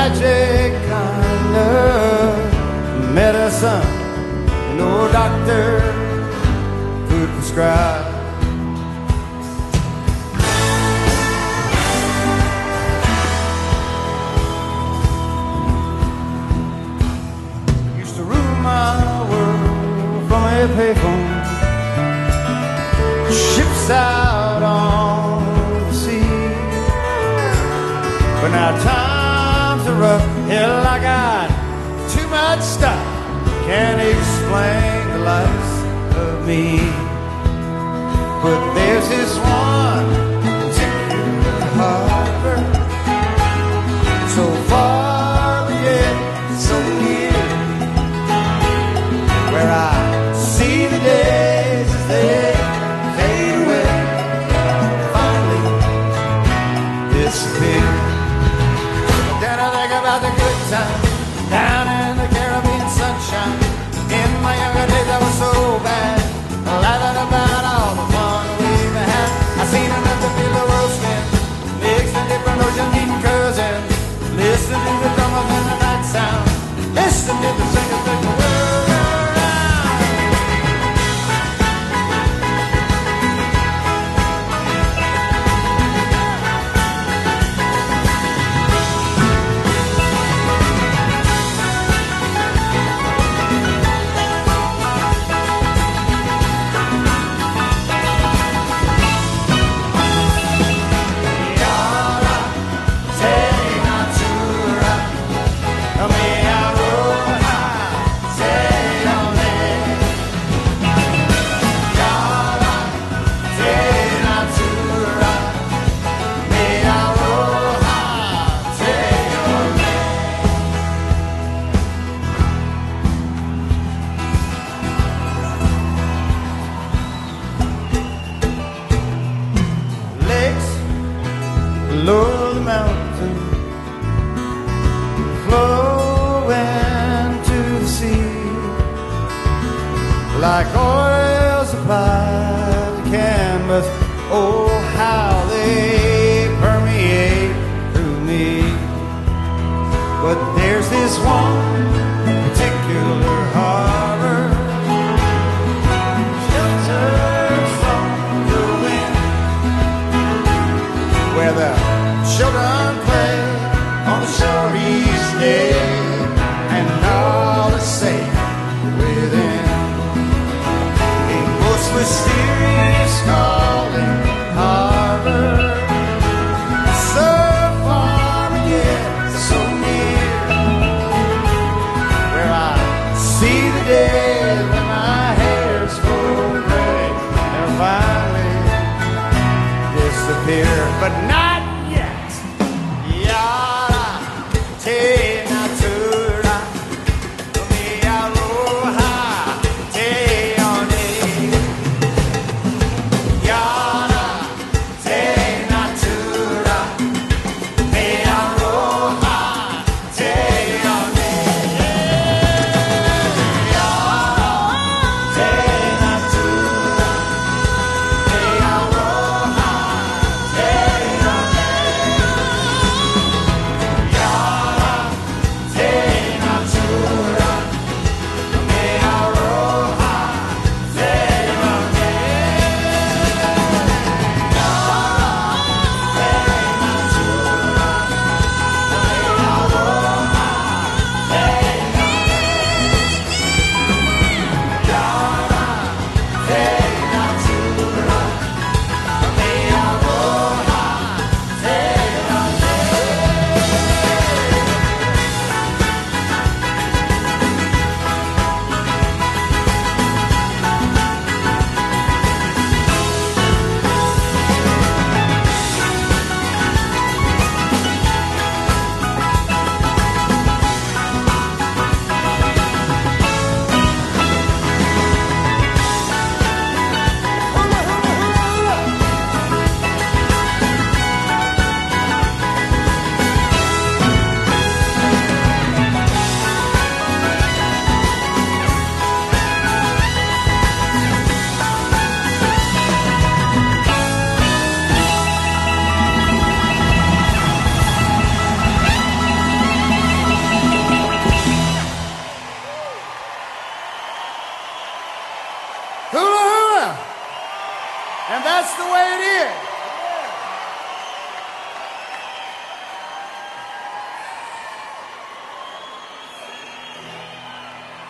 magic kind of medicine no doctor could prescribe. Used to rule my world from a payphone, ships out on the sea. But now times are rough, hell, I got too much stuff, can't explain the likes of me. But there's this one particular harbor, so far but yet so near, where I see the days as they fade away, finally disappear. Then I think about the good times down in the Caribbean sunshine. In my younger days I was so bad, laughing about all the fun we've had. I seen enough to feel the world spin, mixed in different oceans, eating cousins, listening to the drummers and the night sound, listening to the singers take the world around. Below the mountain, flowing to the sea, like oils applied to canvas. Oh, how they permeate through me. But there's this one particular harbor, sheltered from the wind, where the children play on the shore each day, and all is safe within a most mysterious calling harbor, so far and yet so near, where I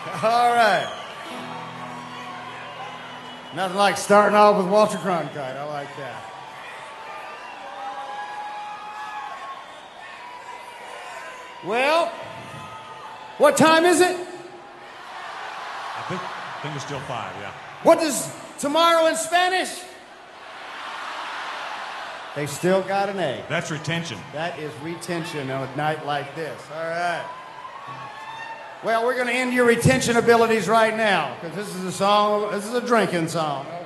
All right. Nothing like starting off with Walter Cronkite. I like that. Well, what time is it? I think it's still 5, yeah. What does tomorrow in Spanish? They still got an A. That's retention. That is retention on a night like this. All right. Well, we're going to end your retention abilities right now because this is a song, this is a drinking song.